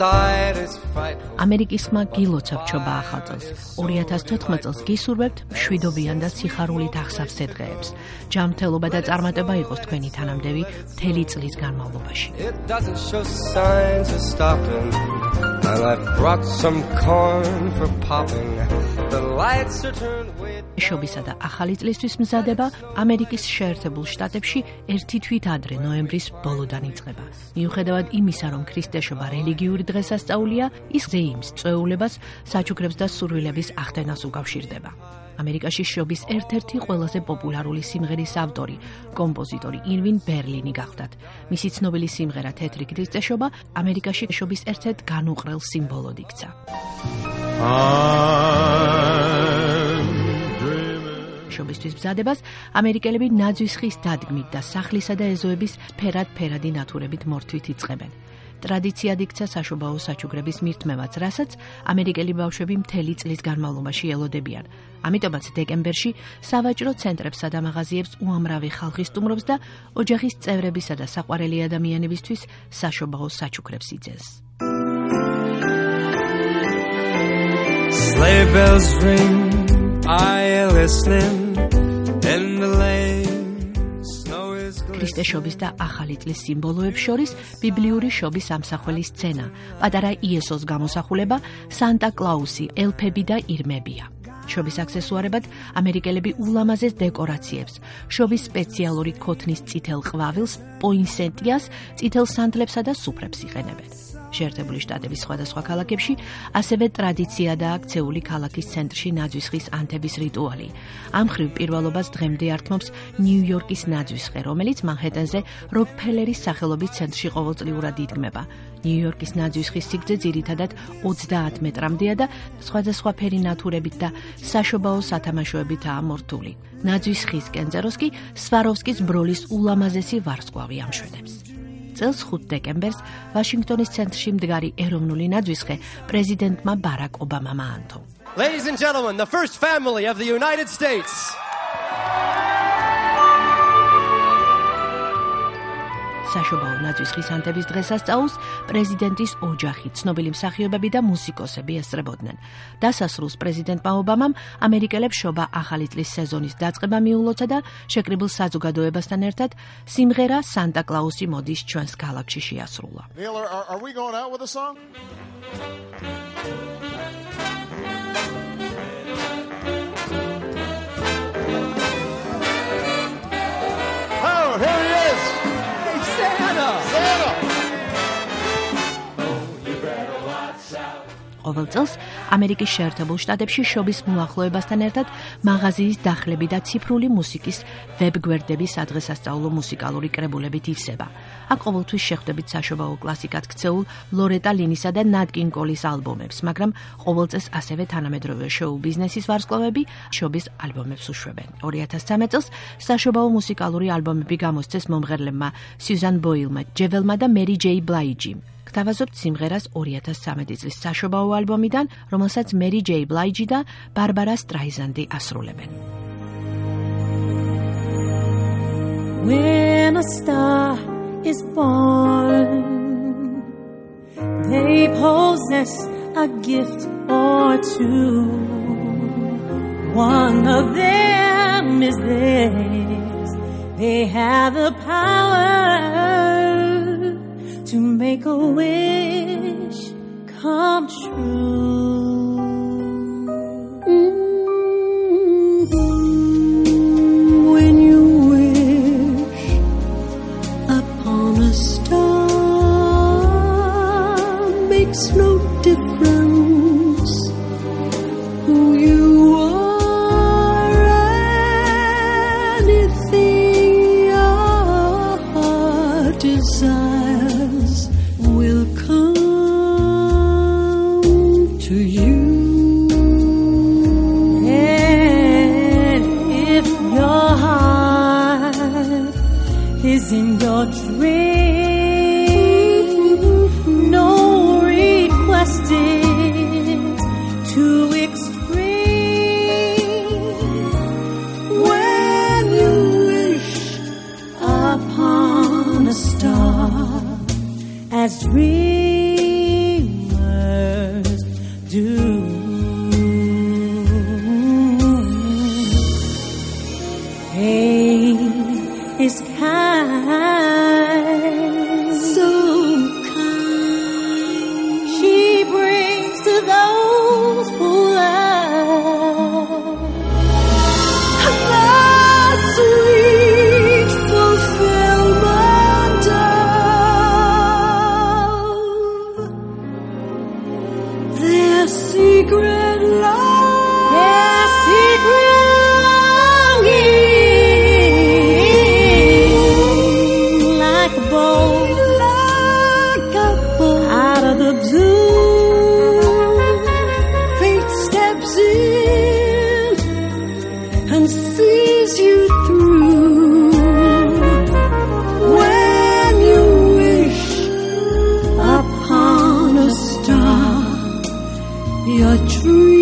ამერიკის ხმა გილოცავ ჩობა ახალ წელს. 2014 წელს გისურვებთ მშვიდობიან და სიხარულით აღსავსე დღეებს. ჯანმრთელობა და წარმატება იყოს თქვენი თანამდევი მთელი წლის განმავლობაში. შობისა და ახალი წლისთვის მზადება ამერიკის შეერთებულ შტატებში ერთი თვით ადრე ნოემბრის ბოლოდან იწყება. მიუხედავად იმისა, რომ ქრისტეშობა რელიგიური დღესასწაულია, ის ზეიმს, წვეულებას, საჩუქრებს და სურვილების ახდენას უკავშირდება. ამერიკაში შობის ერთ-ერთი ყველაზე პოპულარული სიმღერის ავტორი, კომპოზიტორი ირვინ ბერლინი გახლდათ. მისი ცნობილი სიმღერა თეთრი ქრისტეშობა ამერიკაში შობის ერთ-ერთ განუყრელ სიმბოლოდ იქცა. შობისთვის მზადებას ამერიკელები ნაძვის ხის დადგმით და სახლისა და ეზოების ფერად-ფერადი ნათურებით მორთვით იწყებენ. ტრადიციად იქცა საშობაო საჩუქრების მირთმევაც, რასაც ამერიკელი ბავშვები მთელი წლის განმავლობაში ელოდებიან. ამიტომაც დეკემბერში სავაჭრო ცენტრებსა და მაღაზიებს უამრავი ხალხი სტუმრობს და ოჯახის წევრებისა და საყვარელი ადამიანებისთვის საშობაო საჩუქრებს იძენს. Sleigh bells ring, I listening in the lane. ქრისტეშობის და ახალი წლის სიმბოლოებს შორის ბიბლიური შობის ამსახველი სცენა, პატარა იესოს გამოსახულება, სანტა კლაუსი, ელფები და ირმებია. შობის აქსესუარებად ამერიკელები ულამაზეს დეკორაციებს, შობის სპეციალური ქოთნის წითელ ყვავილს, პოინსეტიას, წითელ სანდლებსა და სუფრებს იყენებენ. შეერთებული შტატების სხვადასხვა ქალაქებში ასევე ტრადიციადაა აქცეული ქალაქის ცენტრში ნაძვის ხის ანთების რიტუალი. ამ მხრივ პირველობას დღემდე ართმობს ნიუ-იორკის ნაძვის ხე, რომელიც მანჰეტენზე როკფელერის სახელობის ცენტრში ყოველწლიურად იდგმება. ნიუ-იორკის ნაძვის ხის სიგრძე ძირითადად 30 მეტრამდეა და სხვადასხვა ფერი ნათურებით და საშობაო სათამაშოებითაა მორთული. ნაძვის ხის კენწეროს კი სვაროვსკის ბროლის ულამაზესი ვარსკვლავი ამშვენებს. წელს 5 დეკემბერს ვაშინგტონის ცენტრში მდგარი ეროვნული ნაძვისხე პრეზიდენტმა ბარაკ ობამამ აანთო. Ladies and gentlemen, the first family of the United States. საშობაო ნაძვის ხის ანთების დღესასწაულს პრეზიდენტის ოჯახი, ცნობილი მსახიობები და მუსიკოსები ესწრებოდნენ. დასასრულს პრეზიდენტმა ობამამ ამერიკელებს შობა ახალი წლის სეზონის დაწყება მიულოცა და შეკრიბილ საზოგადოებასთან ერთად სიმღერა სანტა კლაუსი მოდის ჩვენს ქალაქში შეასრულა. Are we going out with a song? Oh, here he is. Santa! ყოველ წელს ამერიკის შეერთებულ შტატებში შობის მოახლოებასთან ერთად მაღაზიის დახლები და ციფრული მუსიკის ვებგვერდების სადღესასწაულო მუსიკალური კრებულებით ივსება. აქ ყოველთვის შეხვდებით საშობაო კლასიკად ქცეულ ლორეტა ლინისა და ნატ კინგ კოლის ალბომებს, მაგრამ ყოველ წელს ასევე თანამედროვე შოუ ბიზნესის ვარსკვლავები შობის ალბომებს უშვებენ. 2013 წელს საშობაო მუსიკალური ალბომები გამოსცეს მომღერლებმა სიუზან ბოილმა, ჯეველმა და მერი ჯეი ბლაიჯიმ. გთავაზობთ სიმღერას 2013 წლის საშობაო ალბომიდან, რომელსაც მერი ჯეი ბლაიჯი და ბარბარა სტრაიზანდი ასრულებენ. When a star is born, they possess a gift or two. One of them is theirs. They have the power to make a wish come true. When you wish upon a star, makes no difference who you are, anything your heart desires will come to you. And if your heart is in your dream, no request is too extreme. When you wish upon a star as dreams Fate is kind, so kind. She brings to those who love the sweet fulfillment of their secret love, their secret longing, like a bolt out of the blue. Fate steps in and sees you through. When you wish upon a star, your dream